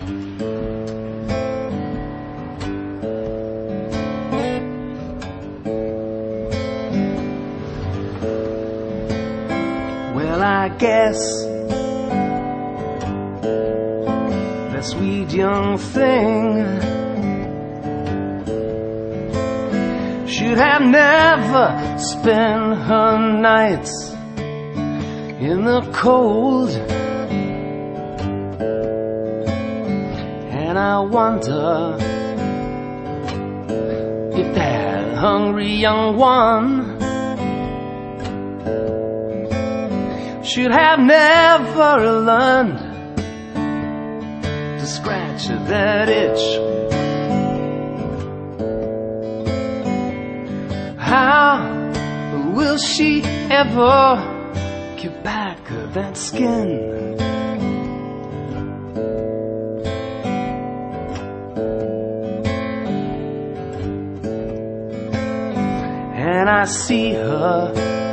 Well, I guess that sweet young thing should have never spent her nights in the cold. And I wonder if that hungry young one should have never learned to scratch that itch. How will she ever get back that skin? And I see her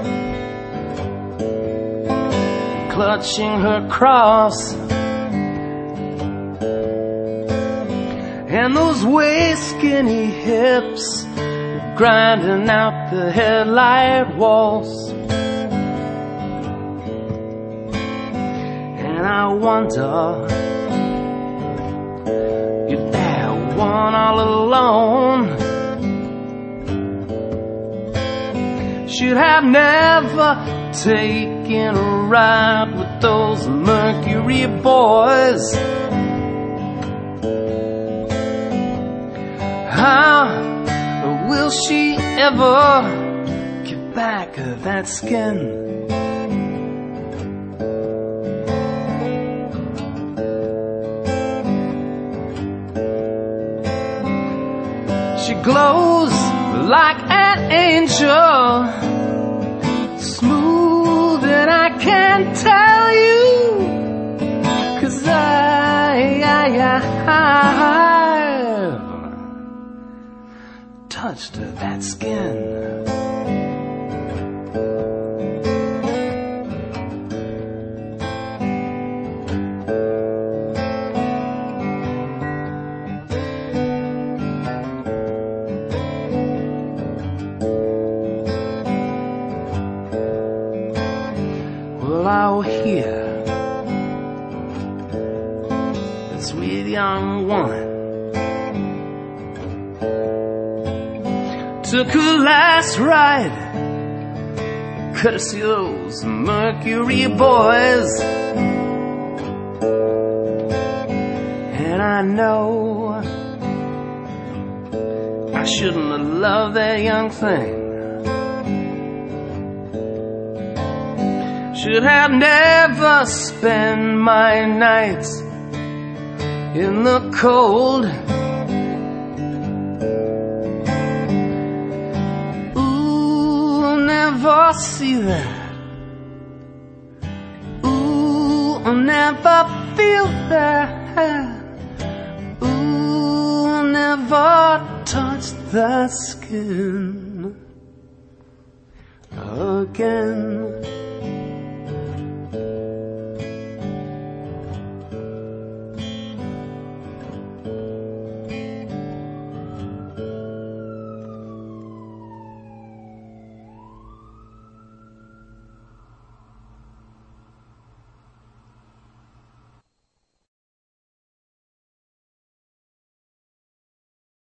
clutching her cross, and those way skinny hips grinding out the headlight walls. And I wonder if that one all alone should have never taken a ride with those Mercury boys. How will she ever get back that skin? She glows like an angel, smooth, and I can't tell you, 'cause I've touched that skin. Well, I'll hear that sweet young one took her last ride, courtesy of those Mercury boys. And I know I shouldn't have loved that young thing, should have never spent my nights in the cold. Never see that. Ooh, I'll never feel that. Ooh, I'll never touch that skin again.